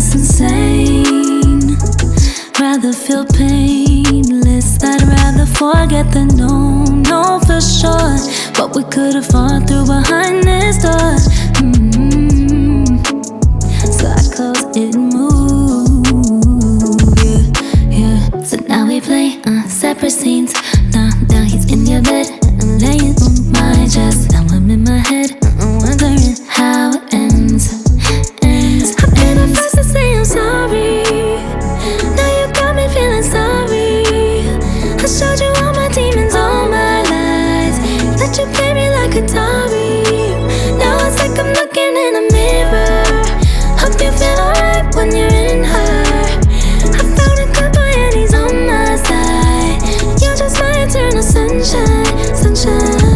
this insane. Rather feel painless. I'd rather forget than know for sure what we could have fought through behind this door. So I close it and move, yeah. So now we play separate scenes. Now he's in your bed, I'm laying on my chest. Now I'm in my head, wondering how it ends. I paid the price to say I'm sorry. Now you got me feeling sorry. I showed you all my demons, all my lies. Let you play me like a Atari. Now it's like I'm looking in a mirror. Hope you feel alright when you're in her. I found a good boy and he's on my side. You're just my eternal sunshine, sunshine.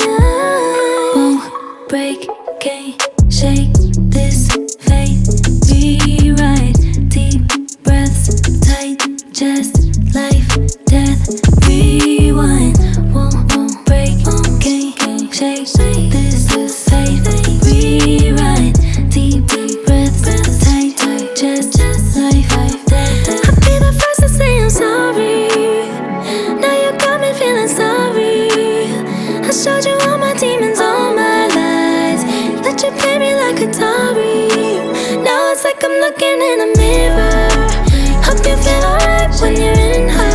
Won't break, can't shake this faith. Rewrite, deep breaths, tight chest, life, death, rewind. Won't break, can't shake this faith. Rewrite, deep breaths, tight chest, life, death. I'll be the first to say I'm sorry. Now you got me feeling sorry. I showed you all my demons, all my lies. Let you play me like a Atari. Now it's like I'm looking in a mirror. Hope you feel alright when you're in her.